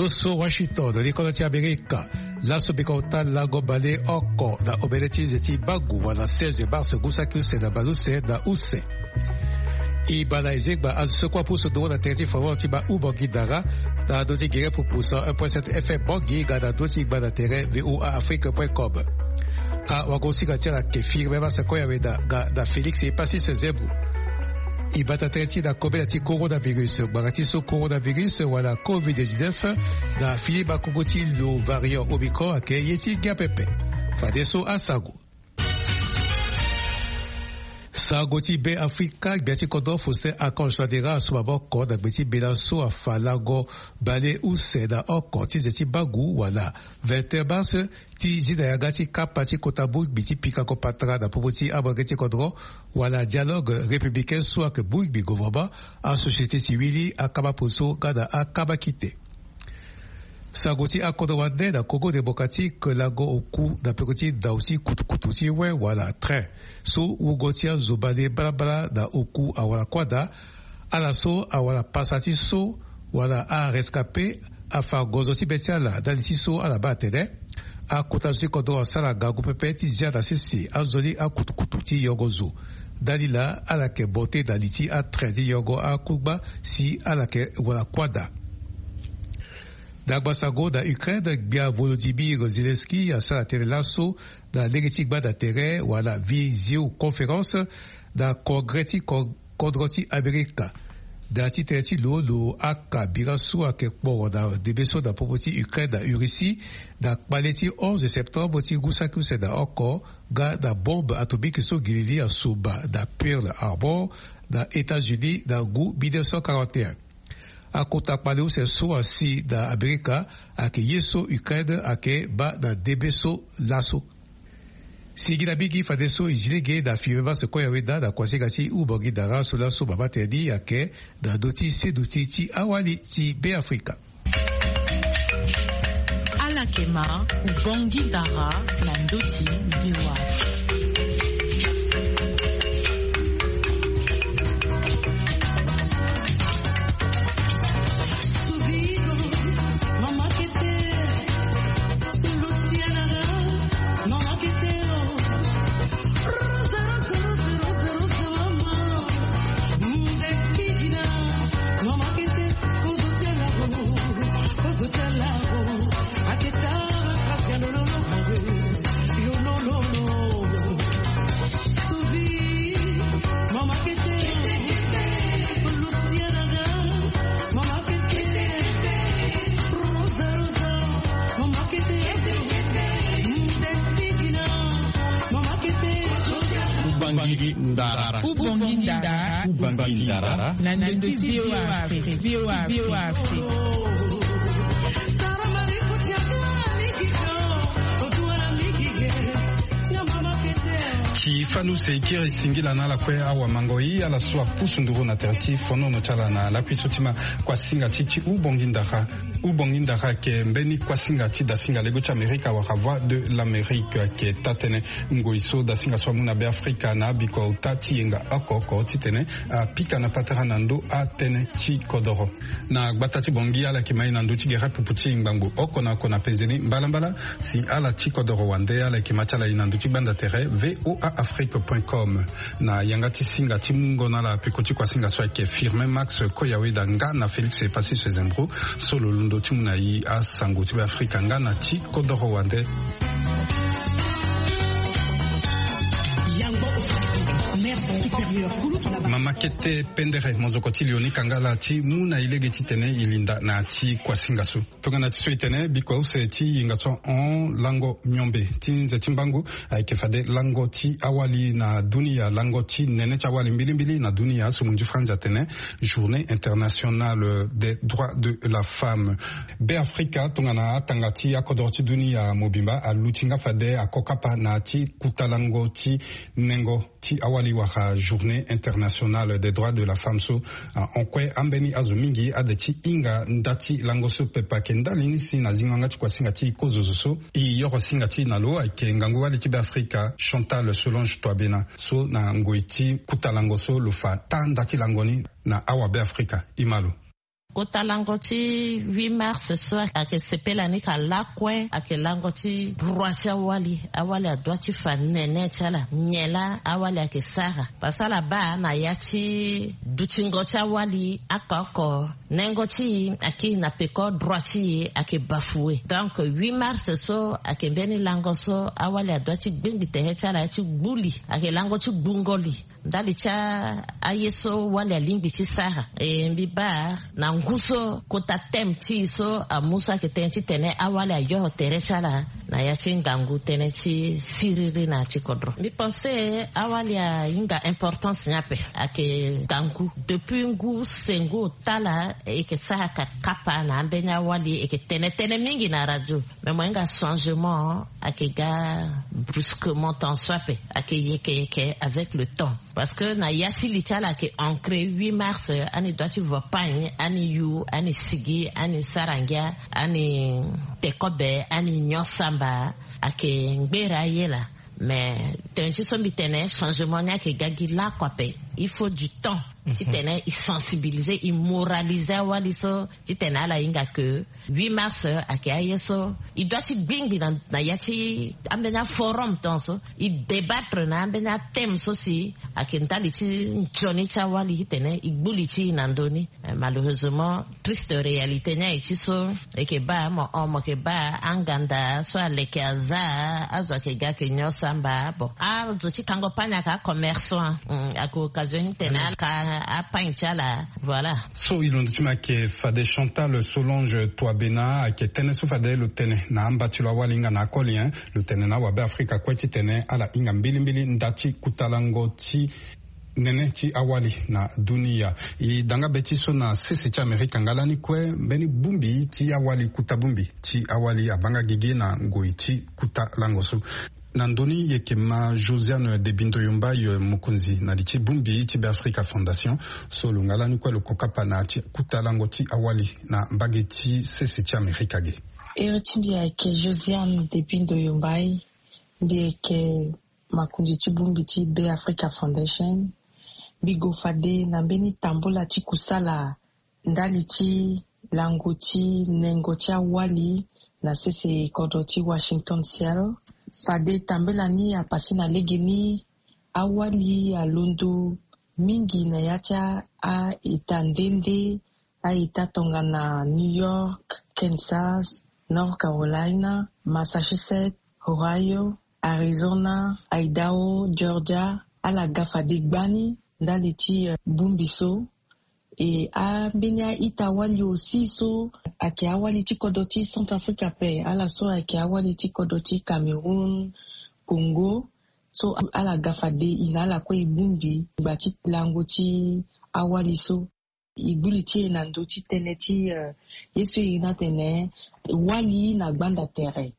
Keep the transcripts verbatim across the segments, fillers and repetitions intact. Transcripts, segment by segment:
Zoso Washington likolati Amerika laso bikota lago bale oko da obeleti zeti bagu wana seize mars gusakuse da baluse da use i bala ezekba azusokwa puso do na terti favori ba ubogi dara da doti gire pupuso un virgule sept F M bogi gada doti bada tere voa afrique point com a wagosika tia la kefir beba sakoya weda ga da Felix e pasi se zebu i bata terti da kobe ti coronavirus bagati so coronavirus wala covid dix-neuf da fili ba kokoti lo variant omicron ake yeti gapepe fadeso asago Sagoti be Afrika biati kodo fose akonjadera subabo koda gbeti belaso afalago bale use da oko ti zeti bagu wala vingt mars ti zida yagati kapati kotabu biti pika ko patra da popoti abageti kodro wala dialogue républicain soit que boug bi govaba a société civile akaba poso gada akaba kite Sagoti akodo wade da Congo démocratique lago oku da pekoti da aussi kutukututi we wala train so ugotia zobale balabala da oku awala kwada ala so awala pasati so wala a rescapé afa gozoti betiala daliti so ala batele a kotazi kodo asala gagu pepeti ziada sisi azoli a kutukututi yogozo dalila ala ke bote daliti a train di yogo a kuba si ala ke wala kwada Dagbasago da Ukraine bia Volodymyr Zelensky a sala tere lasso da legetik ba da tere wala visio conférence da kongreti kodroti Amerika da ti terti lo lo aka birasu ake kporo da debeso da popoti Ukraine da Russie da kpaleti onze septembre ti gusakuse da oko ga da bombe atomique so gilili a soba da Pearl Harbor da États-Unis da gu mille neuf cent quarante et un a kota paleu se so asi da Amerika ake yeso Ukraine ake ba da debeso laso sigi da bigi fadeso izilege da firma se koya weda da kwasigati ubogi da raso laso baba tedi ake da doti seduti ti awali ti be Afrika Alakema ubongi dara na ndoti viwa Ubongi ndara, ubongi ndara, na ndoti viwa Afrique, viwa Afrique. Fanu seikiri singila na la kwe awa mangoi ala soa pusunduru na terti fono no chala na la kwisotima kwa singa chichi ubongindara ubongindara ke mbeni kwa singa chi da singa lego cha Amerika wa voix de l'Amérique ke tatene ngoiso da singa soa muna be Afrika na biko utati yenga akoko titene a pika na patara nando a tene chi kodoro na gbatati bongi ala kimai nando chi gera pupuchi ngbangu oko na kona penzeni mbala mbala si ala chi kodoro wande ala kimachala inando chi banda tere voa afrique point com na yangati singa timungo na la pikoti kwa singa soa ke firme Max Koyaweda nga na Felix e pasi se zembro solo lundo timuna yi a sango tibe Afrika nga na chi kodoro wande Mama kete pendere mozokoti lioni kangala chi muna ilege titene ilinda na chi kwa singasu. Tonga na tiso itene biko se chi ingaso on lango nyombe. Tinze timbangu aikefade lango ti awali na dunia lango ti nene chawali mbili mbili na dunia sumunju franja tene journée internationale des droits de la femme. Be Afrika tonga na tangati akodorti dunia mobimba alutinga fade akokapa na ti kutalango ti nengo ti awali waha journée internationale des droits de la femme so on kwe ambeni azumingi adeti inga ndati langoso pepa kendali nisi na zinganga ti kwa singa ti kozozo i yoro singa ti nalo ake ngangu wali ti be Afrika Chantal Solange Twabena so na ngoiti kuta langoso lufa ta ndati langoni na awa be Afrika imalo kota langoti huit mars so ake sepela ni kala kwe ake langoti droit awali awali adwati fanene chala nyela awali ake sara pasala ba na yachi duchingocha awali akako nengoti ake na peko droiti ake bafoué donc huit mars so ake beni langoso awali adwati gbingi te chala yachi gbuli ake langoti gbungoli ndali cha ayeso wale alimbi chi sara e mbiba na nguso kota tem chi so amusa ke tenchi tene awale ayo tere chala na yachi ngangu tene chi siriri na chi kodro mi pense awale a inga importance nyape ake gangu depuis ngu sengu tala e ke saka kapa na ambenya wali e ke tene tene mingi na radio mais moi inga changement ake ga brusquement en swape ake yeke yeke avec le temps parce que na yasi litala ke ancré huit mars ani doit tu vois pas ani yu ani sigi ani sarangia ani tekobe ani nyosamba ake ngbera yela mais tenchi so bitene changement nya ke gagi la kwape il faut du temps tu tenais il sensibiliser il moraliser waliso tu tenais la inga que huit mars ake ayeso il doit tu bing na na yati ambena forum tonso il débattre na ambena thème sosi ake ntali ti choni cha wali tenais il buli ti nandoni malheureusement triste réalité nya ti so e ke ba mo omo ke ba anganda so aleke aza azo ke ga ke nyosamba bo a zo ti kango panya ka commerçant à occasion tenais ka a panchala voilà so ilondutuma ke fade Chantal Solange Twabena ke tene so fade lo tene na ambatula walinga na kolien lo tene na wabe Afrika kweti tene ala inga mbili mbili ndati kutalango ti nene ti awali na dunia i danga beti so na sese ti Amerika ngalani kwe mbeni bumbi ti awali kutabumbi ti awali abanga gigi na ngoi ti kutalango so Nandoni yekema Josiane de Bintoyomba mukunzi na lichi bumbi ti Africa Foundation so lungala ni kwa lo kokapa na ti kutalango ti awali na bageti sese ti Amerika ge. Eretindi yake Josiane de Bintoyomba yake makunzi ti bumbi ti Africa Foundation bigo fade na beni tambola ti kusala ndali ti lango ti nengo ti awali na sese kodo ti Washington Seattle fade tambela ni a pasi na legeni awali a londo mingi na yacha a itandende a itatonga na New York, Kansas, North Carolina, Massachusetts, Ohio, Arizona, Idaho, Georgia, a la gafade gbani ndali ti uh, bumbiso e a benya itawali aussi so ake awali ti kodoti Centrafrica pe ala so ake awali ti kodoti Cameroon, Congo so ala gafade ina ala kwa ibumbi bati lango ti awali so ibuli ti na ndo ti tene ti uh, yesu ina tene wali na gbanda tere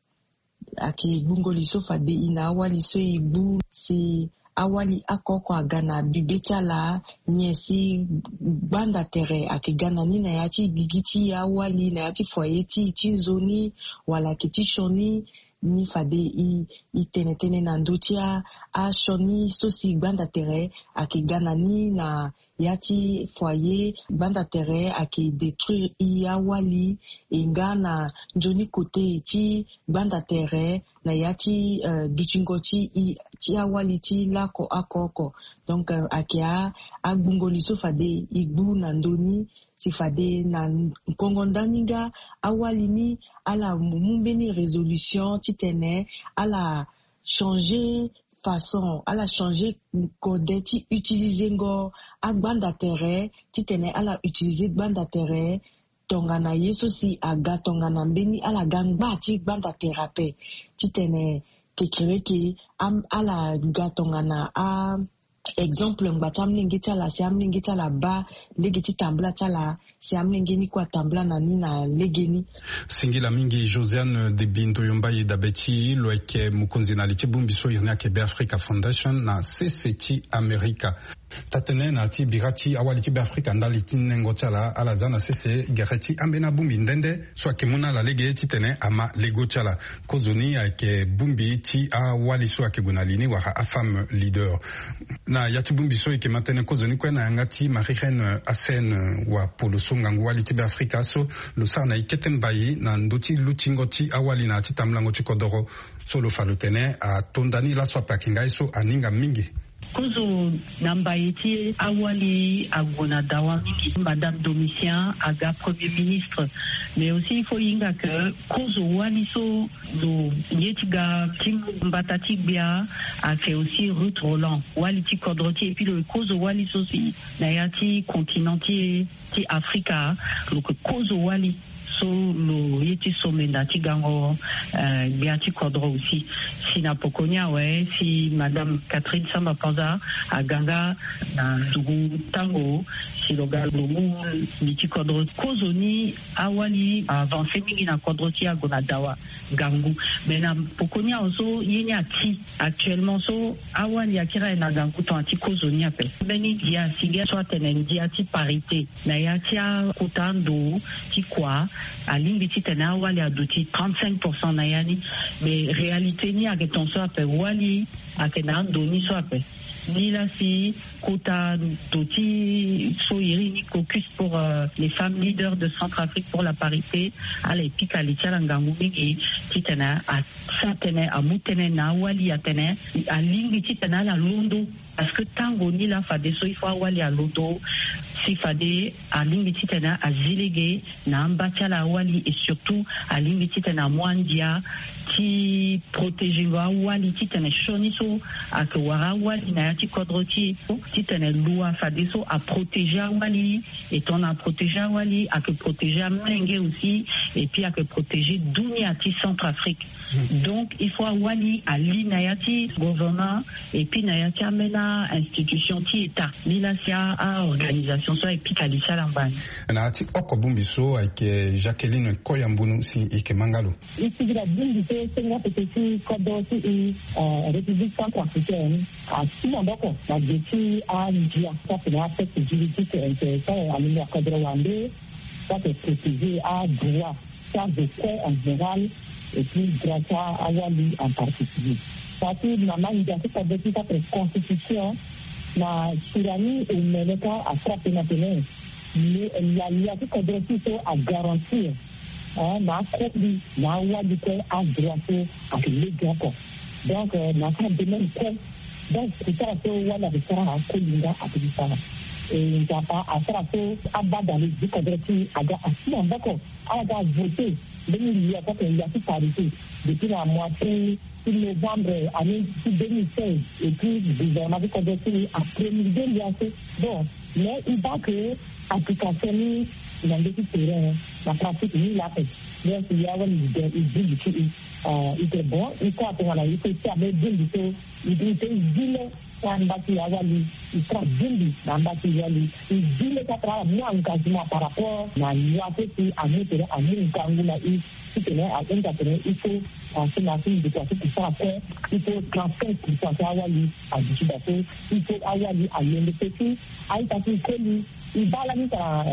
ake bungoli so fade ina awali so ibu si awali akoko agana bibechala nyesi banda tere akigana ni na yati gigiti awali na yati foyeti tinzoni wala kiti shoni ni fade i itenetene na ndotia a shoni sosi banda tere akigana ni na yati foyer banda tere aki détruire i awali ingana njoni kote ti banda tere na yati uh, duchingoti i ti awali ti lako akoko donc uh, akia agbungoli so fade igbu na ndoni si fade na kongo ndaniga awali ni ala mumbeni résolution ti tene ala changer façon ala changer code ti utiliser ngo a banda tere ti tene ala utiliser banda tere tonga na yeso si aga tonga na mbeni ala gangba ti banda terape ti tene kekereke am ala ga tonga na a exemple ngba mlingi tala si amlingi tala ba legeti tambla tala si amlingi ni kwa tambla na ni na legeni singila mingi Josiane de Bintoyomba dabeti loeke mukunzi na lichi bumbiso irna ke Africa Foundation na C C T America tatene na ti birati awali ti Africa ndali ti nengo tala ala zana sese gereti ambena bumbi ndende so akemuna la lege ti tene ama lego tala kozoni ake bumbi ti awali so akegunalini wa a femme leader na yati bumbi so ike matene kozoni kwena ngati Marie-Reine Asen wa poloso so ngangu wali tibe Afrika so lo sa na iketembai na ndoti lutingoti awali na titamlango tikodoro so lo falutene a tondani la so pakingai so aninga mingi kozo namba eti awali agona dawa Madame Domitien aga Premier ministre, mais aussi il faut inga que kozo wali so do yetiga tim batati bia a fait aussi Ruth Roland wali ti kodroti et puis le kozo wali so si na yati continentier ti Africa le kozo wali so lo yeti somenda ti gango euh, biati kodro aussi si na pokonya ouais si Madame Catherine Samba Panza a ganga na dugu tango si lo galo ni ti kodro kozoni awali avancé mingi na kodro ti agona dawa gangu mais na pokonya also yenya ti actuellement so awali akira na gangu to anti kozoni ape beni dia sigia so tenen dia ti parité na ya ti kutando ti kwa alimbi ti tena wali aduti trente-cinq pour cent na yani mais réalité ni ake ton so ape wali ake na doni so ape ni la si kota doti so iri ni caucus pour euh, les femmes leaders de Centrafrique pour la parité ala epika litia ngangu mingi ti tena a sa tena a mutene na wali atene alimbi ti tena la londo parce que tango ni la fade so il faut wali a londo si fade alimbi ti tena a zilege na ambatia la wali et surtout alimbi ti tena mwandia ti protéger wa wali ti tena shoni so a ke wara wali na ti kodroti ti tena loi fade so a protéger wali et on a protégé wali a que protéger Menge aussi et puis a que protéger dunia ti Centrafrique. Donc il faut wali a li na yati gouvernement et puis na yati amena institution ti état li la sia a organisation so et puis kalisa lambani na ati okobumbi so avec Jacqueline Koyambunu si ike mangalo ici la bumbi so senga petit kodoti et République centrafricaine a si ndoko na geti a ndia ça c'est la fête juridique intéressant à l'Union cadre ça c'est précisé à droit ça de quoi en général et puis grâce à Wali en particulier. Ça c'est la manière de faire de cette constitution na Surani et Meleka a frappé maintenant. Mais il y a il y a que de à garantir hein na copie na Wali à droit à les gars. Donc na pas de même quoi. Donc c'est ça que Wali a fait à Kolinga à tout ça. Et il n'y a pas à faire à dans les décodrés à assis en d'accord à voter. Il y a pas qu'il y a toute parité depuis la moitié de novembre année deux mille seize et puis le gouvernement de Kodoti a promulgué l'I A C. Bon, mais il va que application dans les terrains, la pratique ni la paix. Donc il y a une idée, il dit que il est bon, il faut attendre la il faut faire bien du tout, il dit que il Nambati Awali, il sera Bindi, Nambati Awali, il dit le quatre mois engagement par rapport à l'I A C à mettre à Mungangula, il à intervenir, il faut penser la fille de quoi qui sera fait, il faut trente-cinq pour cent Awali à Duchibato, il faut Awali à l'I N D P C, à Itaki Koli, il va la mise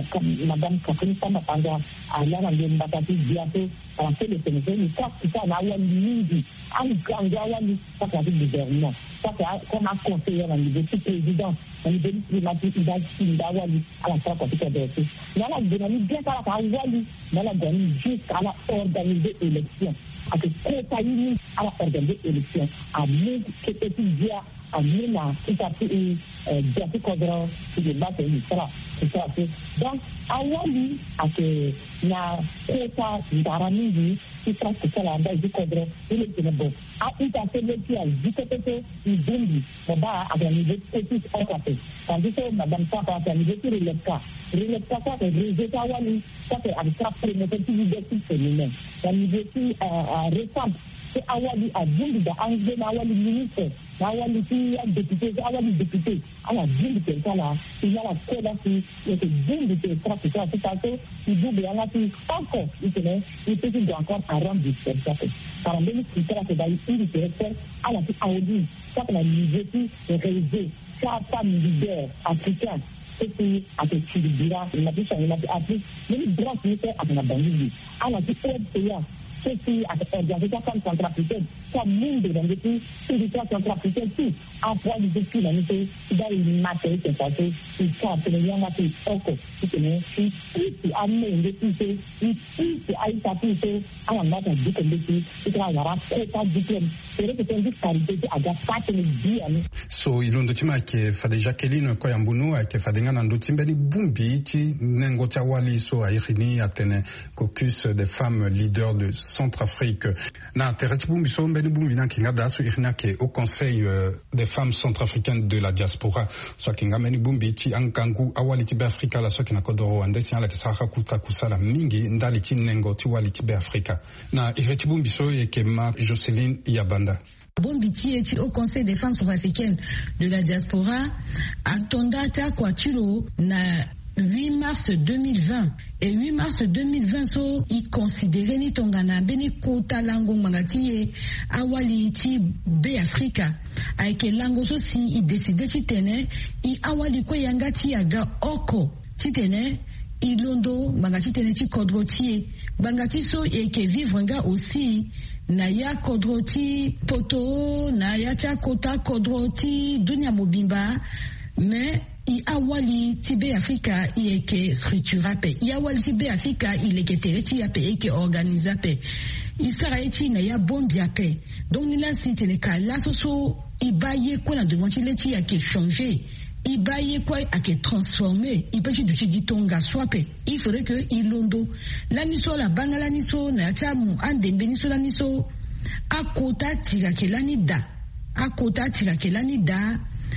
à Madame Catherine Samapanga, à l'I N D P C, bientôt, penser le Sénégal, il faut que ça n'a Awali Mindi, à Awali, ça c'est avec le gouvernement, ça c'est comme un conseiller au niveau du président, au niveau du climatique, il va Awali à la fin quand il est versé. Dans la dynamique, bien qu'à la Awali, dans la dynamique, jusqu'à la organiser l'élection, à que Kotaïni à la organiser l'élection, à même que petit dia, à même à tout à fait, bien que Kodra, c'est de battre une sera, c'est ça. Donc, Awali, à que la Kota d'Aramidi, qui sera que ça là, du Kodra, il est bon. À tout à fait, le qui a dit que c'était une bombe, on va organiser petite entreprise. Tandis que Madame Sapa a organisé sur le cas. Le cas, ça c'est résultat Awali, ça c'est avec ça, pour une petite liberté féminine. La liberté récente, c'est Awali à Bumbi, à Angé, Awali ministre, Awali député, Awali député. Alors, Bumbi, c'est ça là, il y a la code là, il y a que Bumbi, c'est ça, c'est ça, c'est ça, il y a là, encore, il tenait, il peut y encore à rendre du fait. Par exemple, c'est ça, c'est d'ailleurs, il est fait à la Audi, ça c'est la liberté réalisée, ça pas leader africain. C'est à ce que tu diras, il m'a dit ça, il m'a dit, après, même droit qui était à la banlieue, à la petite payant. ceci organisation comme centrafricaine comme monde dans le pays territoire centrafricain tout après les depuis la nuit dans les matériaux qui passé il faut tenir en appui oko qui tenait si si amener le pays si si aïe ça tout à la matin du comité il va y avoir quota diplôme c'est que c'est une disparité à gafate le dia so ilondo tima ke fade Jacqueline Koyambunu ke fade ngana ndo timbeni bumbi ti nengo tia wali so ayirini atene caucus des femmes leaders de Centrafrique na tereti bumbi so mbeni bumbi na kinga da so irina ke au conseil euh, des femmes centrafricaines de la diaspora so kinga meni bumbi ti ankangu awali ti be Afrika la so kina kodoro andesi ala kisaka kuta kusala mingi ndali ti nengo ti wali ti be Afrika na ireti bumbi so e ke ma Jocelyne Yabanda Bombiti est au Conseil des femmes centrafricaines de la diaspora à Tondata Kwaturo na huit mars deux mille vingt et huit mars deux mille vingt so i considéré ni tongana beni kota lango mangati awali ti be Afrika avec lango so si i décidé ti tene i awali ko yangati aga oko ti tene ilondo bangati tene ti kodrotie bangati so e ke vivre nga aussi na ya kodroti poto na ya tia kota kodroti dunia mobimba mais i awali ti be Afrika i eke structura pe i awali ti be Afrika i leke tereti ya pe eke organiza pe i sara eti na ya bombia pe donc ni la si tene ka la so so i baye ko na devant ti leti ya ke changer i baye quoi à que transformer il peut du chidi tonga swape il faudrait que il londo la niso la banga la niso na tamu ande beniso la niso akota tira ke lanida akota tira ke lanida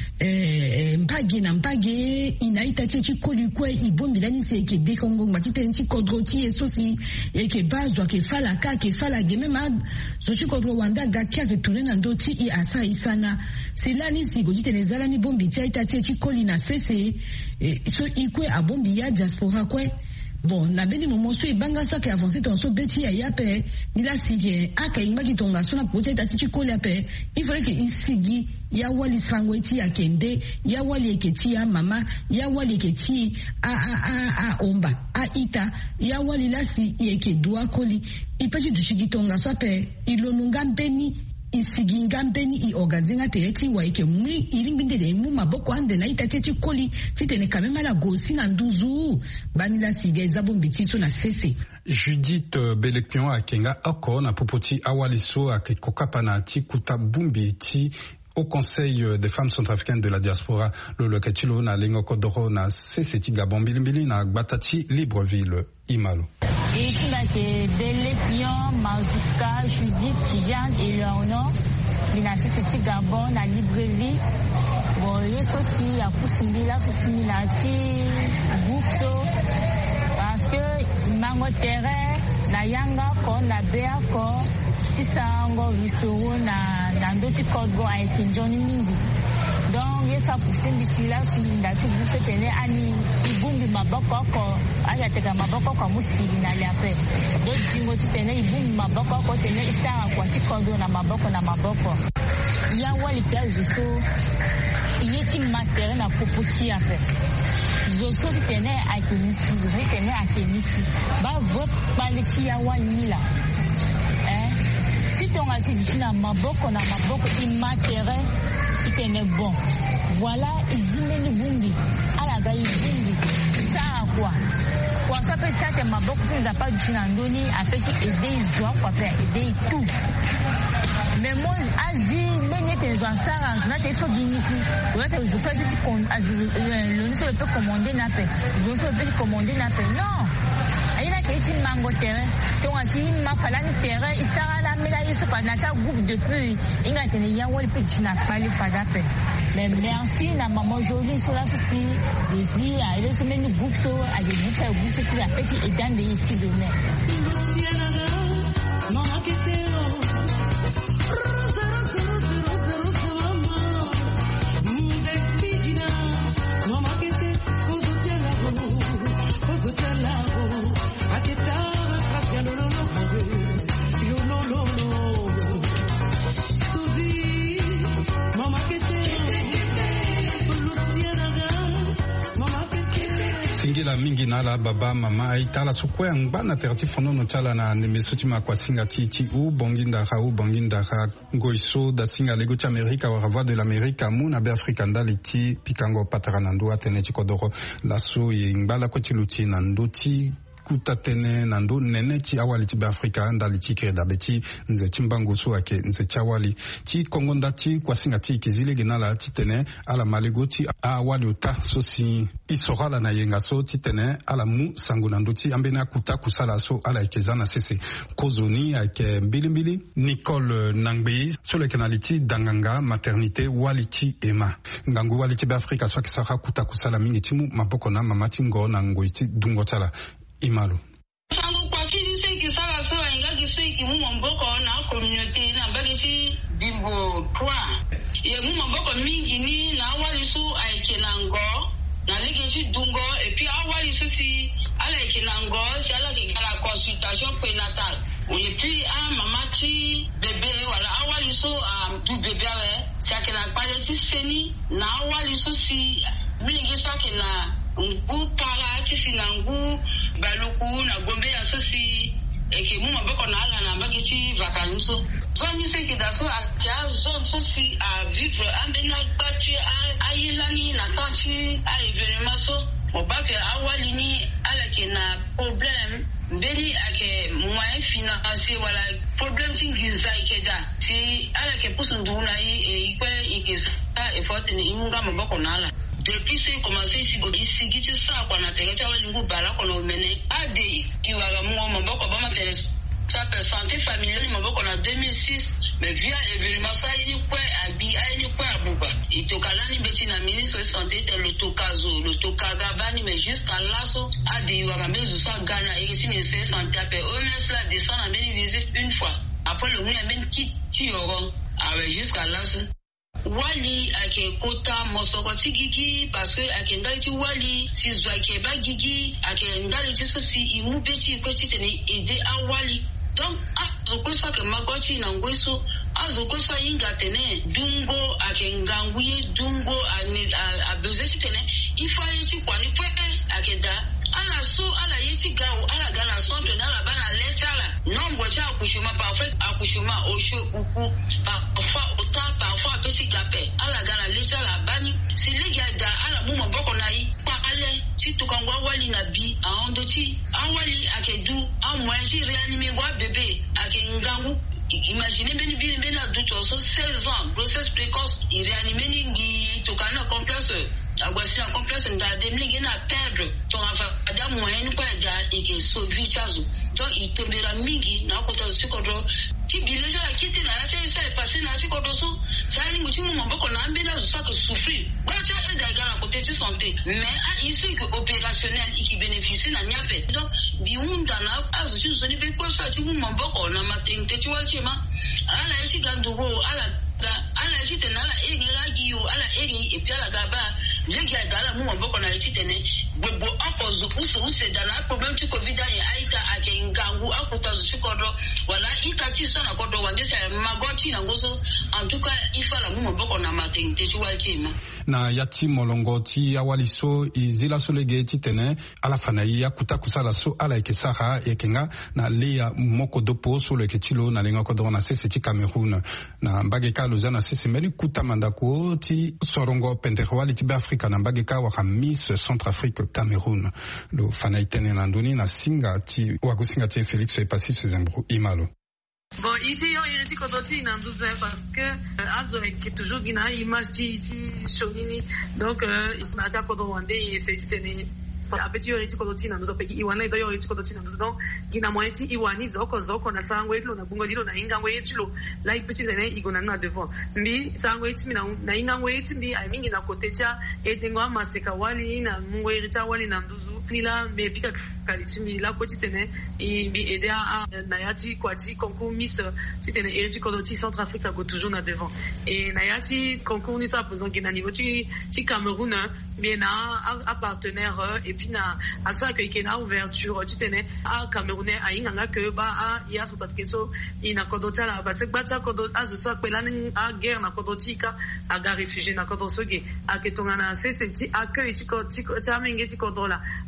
eh mpagi na mpagi inaita tchi kolu kwa ibombi la nise ke dekongo matite nti kodroti esosi e ke bazwa ke fala ka ke fala geme ma so chi kodro wanda ga kya ke tunena ndoti i asa isana sila ni si godite nezala ni bombi tia ita tchi koli na sese so ikwe abombi ya diaspora kwe bon na beni mo so ibanga so ke avancer ton so beti ya yape ni la si aka imaki tonga so na pote ita tchi koli ape il faudrait que isigi ya wali sangweti ya kende ya wali eketi ya mama ya wali eketi a a a a omba a ita ya wali lasi yeke dua koli ipechi dushigitonga sape ilonunga mpeni isiginga mpeni i organizinga tereti wa eke mui ilimbinde de mu maboko ande na ita teti koli titene kamema la gosi na nduzu bani la sige zabombi tiso na sese Judith Belepion akenga oko na popoti awaliso akekokapa na ti kuta bumbi ti au Conseil des femmes centrafricaines de la diaspora, le loketilo na lengokodoro na seseti Gabon bilimbili na Gbatati Libreville Imalo. Et tu m'as dit Belepion, Mazuka, Judith, Jeanne et Léonard, na seseti Gabon na Libreville. Bon, les aussi à Koussimbi là, Koussimbi là, ti Goupso, parce que mango terre, na yanga ko na bea ko. Tisango visoro na na ndoti kodgo aikinjoni mingi donc yesa kusimbisi la sulinda tu buse tene ani ibumbi maboko ko aya teka maboko ko musili na leape do tingo tene ibumbi maboko ko tene isara kwa tikodgo na maboko na maboko ya wali kazi so yeti matere na popoti ape zoso tene aikinisi zo tene aikinisi ba vote baleti ya wali la si ton as dit na maboko na maboko imatere itene bon voilà izimeni bumbi ala ga izimbi ça quoi quoi ça peut ça que maboko si nous a pas dit na ndoni apesi aider zo quoi faire aider tout mais moi azi menye te zo sara na te so ginisi ouais te zo fait dit qu'on le ne peut commander na pe zo peut commander na pe non aina ke ti mango terrain to asi ma fala ni terrain isara la mela yeso pa na cha groupe depuis inga tene ya wali pe na pali fada pe mais merci na maman jolie sur la souci désir a ile so meni groupe so a de groupe ça groupe so a petit et dans de ici de mer maman ketero bela mingi na la baba mama aitala sukwe ngba terti fono no chala na nemesuti makwasinga titi u bonginda ha u bonginda ha goiso da singa lego cha Amerika wa voix de l'Amérique muna be Afrika ndali ti pikango pataranando atene chikodoro la so ngala ko tiluti na ndoti kutatene nando nene ti awali ti be Afrika ndali ti kreda beti nze timbangu so ake nze chawali ti kongonda ti kwasinga ti kizile genala ti tene ala malego ti awali uta so si isorala na yenga so ti tene ala mu sangu nando ti ambena kuta kusala so ala ikezana sese kozoni ake mbilimbili Nicole Nangbe so le kanali ti danganga maternité wali ti ema ngangu wali ti be Afrika so kisaka kuta kusala mingi ti mu maboko na mama ti ngo na ngoi ti dungo tala Imalo. Sangu kwa chini seki sala sala inga kisui ki mumo mboko na community na bagisi bimbo kwa. Ye mumo mboko mingi ni na awali su aike nango na ligi si dungo et puis awali su si ala aike nango si ala ki kala consultation prénatale. Et puis a mama ti bébé wala awali su a du bébé ale si ake na pale ti seni na awali su si mingi sa ke na ngu para kisi na ngu baluku na gombe ya sosi eke mu maboko na ala na bagiti vakanso zoni se ke daso a zone sosi a vivre ambena bati a ayilani na tanchi a evenement so obake awali ni ala ke na problème mbeli ake moyen financier wala problème tingiza ikeda si ala ke pusunduna yi ikwe ikisa effort ni imunga maboko na ala. Depuis ce commencé ici ici qui ça quoi na tege cha walingu bala kono mene ade kiwaga mu maboko ba matele cha santé familiale maboko na deux mille six mais via événement ça il quoi abi il quoi abuba itokalani beti na ministre de santé de l'autokazo l'autokagabani mais jusqu'à là so ade waga mezu ça Ghana et ici ministre de santé après O M S la descend en une visite une fois après le mois même qui tu aura avec jusqu'à là so wali ake kota mosoko ti gigi parce que ake ndali ti wali si zo ake ba gigi ake ndali ti so si imu beti ko ti tene aider a wali donc a zo ko so ke magoti na ngweso a zo ko so inga tene dungo ake nganguye dungo a a besoin ti tene il faut y ti kwani pepe ake da ala so ala yeti gawo ala gana sonto na la bana letala nombo cha kushuma parfait akushuma osho uku parfois autant parfois petit gapé ala gana letala bani si liga da ala mu maboko na yi kwa ale ti tukangwa wali na bi a ondo ti awali akedu amwaji réanimer wa bébé ake ngangu. Imaginez bien bien bien adultes so seize ans grossesse précoce il réanimer ni tukana complexe agwasi na complexe nda demli na perdre to avada moyen kwa da eke so vichazo donc il tombera mingi na kota sikodo ti bileja la kiti na acha isa e passer na ti kodo so ça ni mutu mo mboko na ambena zo ça que souffrir ba cha e da gara côté de santé mais a ici que opérationnel qui bénéficie na nyape donc biunda na azo ti zo ni be ko sa ti mo mboko na maternité ti walchema ala isi gandugo ala ala isi tenala ege ragiyo ala ege e puis ala gaba legi agala mu mboko na iti tene gbogbo akozu usu use dana problem ti covid ani aita ake ngangu akutazu sikodo wala ikati so na kodo wandisa magoti na ngoso en tout cas ifala mu mboko na maternité ti walchema na yati molongo ti awali so izila so lege ti tene ala fana ya kuta kusala so ala ekesaka ekenga na leya moko dopo so le ketilo na lenga kodo na sese ti Cameroun na mbageka lozana sese meli kuta mandako ti sorongo penderwali ti Afrika na mbageka wa Miss Centrafrique Cameroun lo fana itene na ndoni na singa ti wakusinga ti Félix e passi ce zembro imalo. Bon, ici, on y dit qu'on est dans douze ans parce que Azo est toujours une image ici, Chonini, donc il m'a dit qu'on doit demander, c'est c'était apeti yo riti kodoti na ndoto peki iwana ido yo riti kodoti na ndoto donc gina moiti iwani zoko zoko na sangwe lo na bungo lilo na inga ngwe lo la ipeti ne igona na devant mbi sangwe iti na na inga ngwe iti mbi ai mingi na kotecha etengo maseka wali na ngwe rita wali na nduzu nila mefika kalichimi la koti tene mbi aider a na yati kwati concours Miss tene riti kodoti Centrafrique go toujours na devant et na yati concours ni sa posant gina niveau ti ti Cameroun bien na a partenaire et puis na asa que ikena ouverture tu tene a Camerounais a inganga que ba a ya so patkeso ina kodota la ba se gbacha kodot azutwa kwelani a guerre na kodotika a ga réfugié na kodosoge a ketonga na se senti accueil ti ko ti ko tamenge ti kodola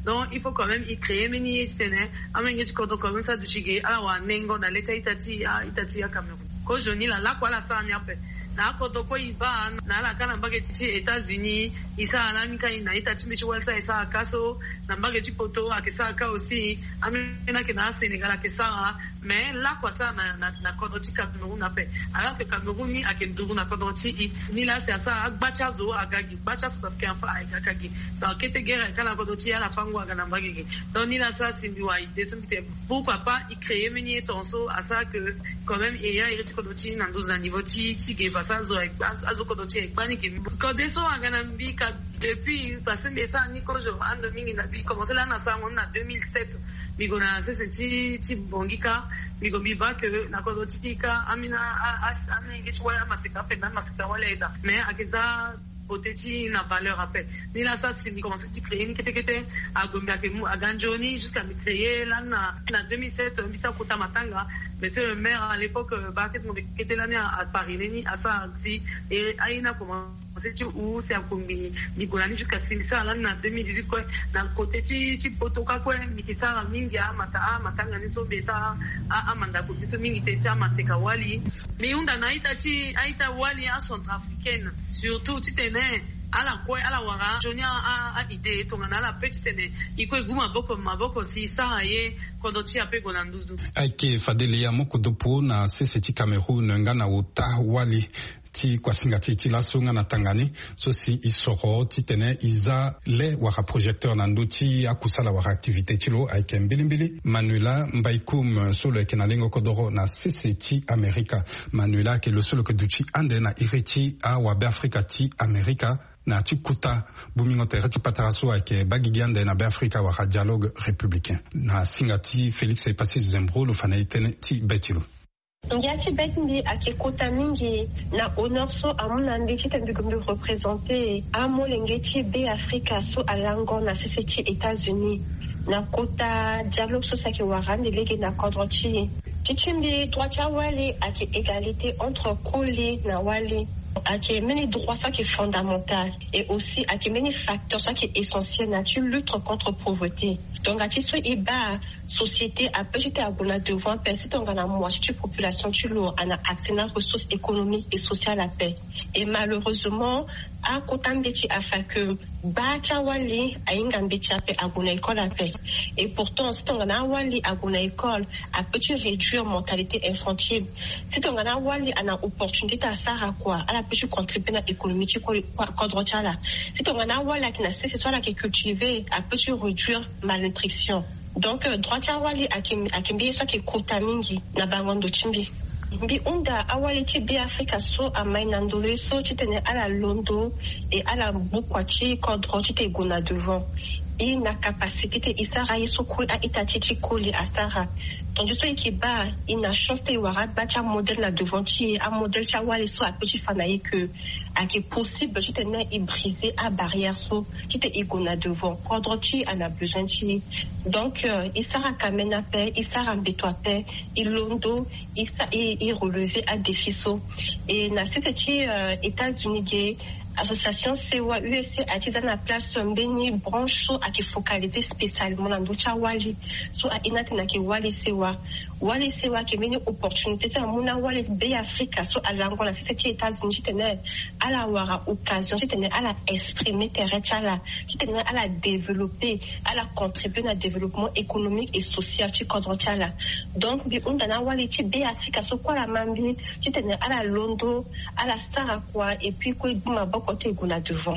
donc il faut quand même y créer mini tene amenge chikodo comme ça du chige ala wa nengo na leta itati ya itati ya Cameroun ko joni la la kwa la sa nyape na koto ko iba na la kana mbage ti États-Unis isa ala nika ina itati michi walsa isa kaso na mbage ti poto akisa ka aussi amena ke na Sénégal akisa mais là quoi ça na na, na kodo ti Cameroun na pe alors que Cameroun ni akenduru na kodo ti ni là c'est ça bacha zo agagi bacha parce qu'il fa agagi donc kete guerre kana kodo ti ala fango aga na mbage donc ni là ça c'est du wai desempte pourquoi pas y créer mini tonso à ça que quand même il y a iriti kodo ti na douze niveau ti ti ge ça zo azo kodo ti ekbani ke ko deso aga na mbika depuis parce que ça ni ko jo ando mingi na bi commencer là na ça on a deux mille sept migo na c'est ti ti bongika migo biba que na kodo ti ka amina a a ngi chwa masika pe na masika wala ida mais akiza poteti na valeur après ni là ça c'est ni commencer à créer ni kete kete a gombia ke mu a ganjoni jusqu'à me créer là na na deux mille sept mbisa kota matanga mais le maire à l'époque ba ket mo kete l'année à Paris ni à ça si et aina comment c'est où c'est à combien mikolani jusqu'à finir là na deux mille dix-huit quoi na côté ti ti potoka quoi mikisa mingi a mata matanga ni so beta a amanda ko biso mingi te cha mateka wali mais unda na ita ti aita wali a centrafricaine surtout ti tene ala kwa ala wara jonia a a idée tongana la petite tene iko iguma boko maboko si sa ye kodo ti ape golanduzu ake fadele ya moko dopo na seseti Cameroun ngana uta wali ti kwasinga ti ti la songa na tangani so si isoro ti tene iza le wara projecteur na ndoti akusala wara activité ti lo ayeke mbilimbili Manuela Mbaikum solo yeke na lengo kodoro na seseti Amerika Manuela ke lo solo ke duti ande na iri ti awabe Afrika ti Amerika na ti kuta bumingo tere ti pataraso ayeke bagigi ande na be Afrika wara dialogue républicain na singa ti Félix Epasi Zembro lo fana e tënë ti be ti lo Ngati Betndi ake kota mingi na honor so amuna ndeti tendugumbi représenter amo lengeti be Afrika so alango na seseti États-Unis na kota dialogue so sake warande lege na kodrochi tichimbi droit ya wali ake égalité entre koli na wali ake many droits ça qui est fondamental et aussi ake many facteurs ça qui est essentiel nature lutte contre pauvreté donc ati so iba société a peut-être à gona devant percer donc na moitié population tu lo ana accès na ressources économiques et sociales à paix et malheureusement a kotambeti afa que ba cha wali ainga mbeti ape a gona école à paix et pourtant si donc na wali a gona école a peut réduire mortalité infantile si donc na wali ana opportunité à sara quoi ala peut contribuer à l'économie tu quoi cadre chala si donc na wali qui na c'est soit la qui cultiver a peut réduire malnutrition. Donc droit ya wali akimbi ça qui kota mingi na bangondo chimbi mbi unda awali ti be Afrika so amaina ndolo so titene ala londo et ala bukwati kodro tite gona devant et na capacité te isara yeso ko a itati koli asara donc so ikiba ina choste wara bacha modèle na devant ti a modèle cha wali so a petit fanaye que a qui possible titene i briser a barrière so tite igona devant kodro ti ana besoin ti donc euh, isara kamena paix isara mbetwa paix ilondo isa et relever à défi so et na c'était euh, États-Unis association C W A U S C a été dans la place mbeni branche a qui focalisé spécialement dans d'autres wali so a inate na ki wali C W A wali C W A qui meni opportunité ça mona wali be Afrika so a l'angola c'était États-Unis tenait à la wara occasion tenait à la exprimer terretala tenait à la développer à la contribuer au développement économique et social ci kodrotala donc bi undana wali ti be Afrika so kwa la mambi tenait à la londo à la star quoi et puis quoi buma côté gona devant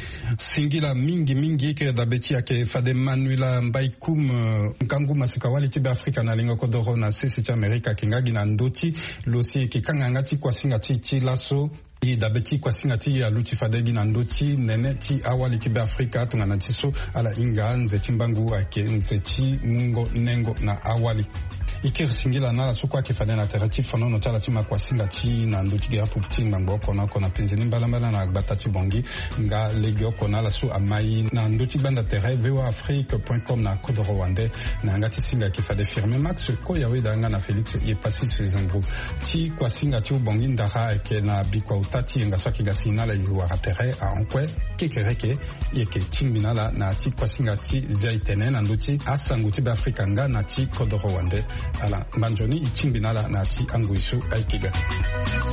singila mingi mingi ke dabeti ake fade Manuela Mbaikum nkangu masika wali tibe Afrika na linga kodoro na sisi Amerika kingagi na ndoti losi ke kanganga ti kwa singa ti ti laso i dabeti kwa singa ti ya luti fadegi na ndoti nene ti awali tibe Afrika tungana tiso ala inga nze timbangu ake nze ti mungo nengo na awali ikir singila na la sukwa kifade na terati fono no tala tima kwa singa chi na nduti gea puputi mangbo kona kona penzeni mbala mbala na agbata chi bongi nga legio kona la su amai na nduti banda tere v o a afrique point com na kodo rwande na ngati singa kifade firme max ko yawe danga na Felix ye pasi su zambru chi kwa singa chi bongi ndara ke na bikwa utati nga swaki gasina la yuwa tere a onkwe kekereke yeke chimbinala na ti kwa singa ti zaitene na nduti asanguti ba afrika nga na ti kodo rwande ala banjoni ichimbinala na ti anguisu aikiga.